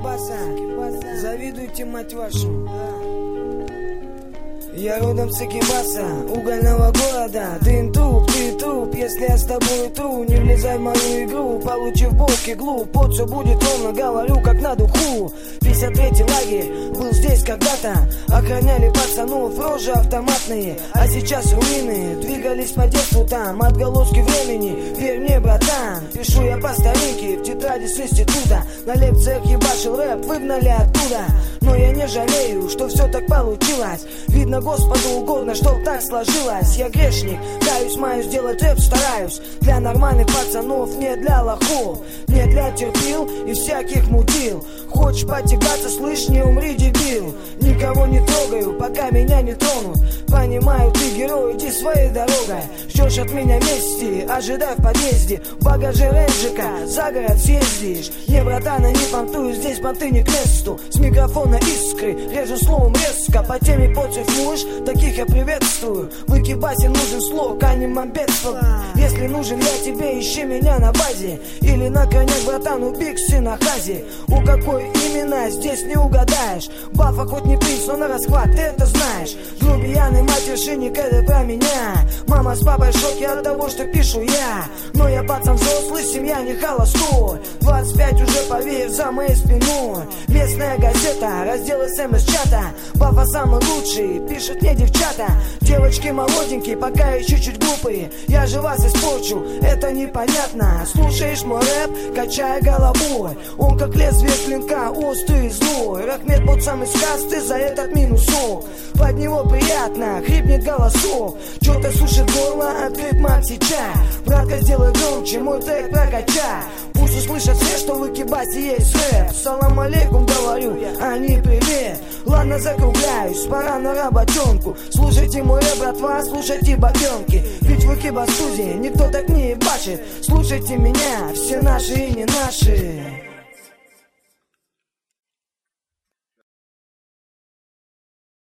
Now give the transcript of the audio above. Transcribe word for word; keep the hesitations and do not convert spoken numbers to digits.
Выкибаса, завидуйте, мать вашу. Я родом с Экибаса, угольного города. Ты труп, ты труп, если я с тобой тру. Не влезай в мою игру, получив бок иглу. Под все будет ровно, говорю как на духу. пятьдесят третий лагерь был здесь когда-то. Охраняли пацанов рожи автоматные. А сейчас руины, двигались по детству там. Отголоски времени, верь мне, братан. Пишу я по старинке, в тетради с института. На лекциях ебашил рэп, выгнали оттуда. Но я не жалею, что все так получилось. Видно, Господу угодно, чтоб так сложилось. Я грешник, каюсь, маюсь, делать рэп стараюсь. Для нормальных пацанов, не для лохов. Не для терпил и всяких мудил. Хочешь потягаться, слышь, не умри, дебил. Никого не трогаю, пока меня не тронут. Понимаю, ты герой, иди своей дорогой. Ждешь от меня мести, ожидай в подъезде. В багаже рейнджика, за город съездишь. Не, братан, не понтую, здесь понты не к месту. С микрофона искры, режу словом резко. По теме против муж, таких я приветствую. В Экибасе нужен слог, а не мамбетство. Если нужен я тебе, ищи меня на базе. Или на конях, братан, у Бикси на хазе. У какой именно, здесь не угадаешь. Бафа хоть не принц, но на расхват, ты это знаешь. Грубиян и матершинник, это про меня. Мама с папой в шоке от того, что пишу я. Но я пацан взрослый, семья не холостой. двадцать пять уже, поверь, за моей спиной. Местная газета, раздел смс-чата. Бафа самый лучший, пишут мне девчата. Девочки молоденькие, пока еще чуть глупые. Я же вас испорчу, это непонятно. Слушаешь мой рэп, качая головой. Он как лезвие клинка, острый и злой. Рахмет под самый сказ, ты за этот минусов. Под него приятно, хрипнет голосов. Чё-то сушит горло, открыт мат сейчас. Братка, сделай громче, мой трек прокачай. Пусть услышат все, что в Экибасе есть рэп. Салам алейкум говорю, а не привет. Ладно, закругляюсь, пора на работенку. Слушайте мой рэп, братва, слушайте бабенки. Ведь в Экибас студии никто так не ебашит. Слушайте меня, все наши и не наши.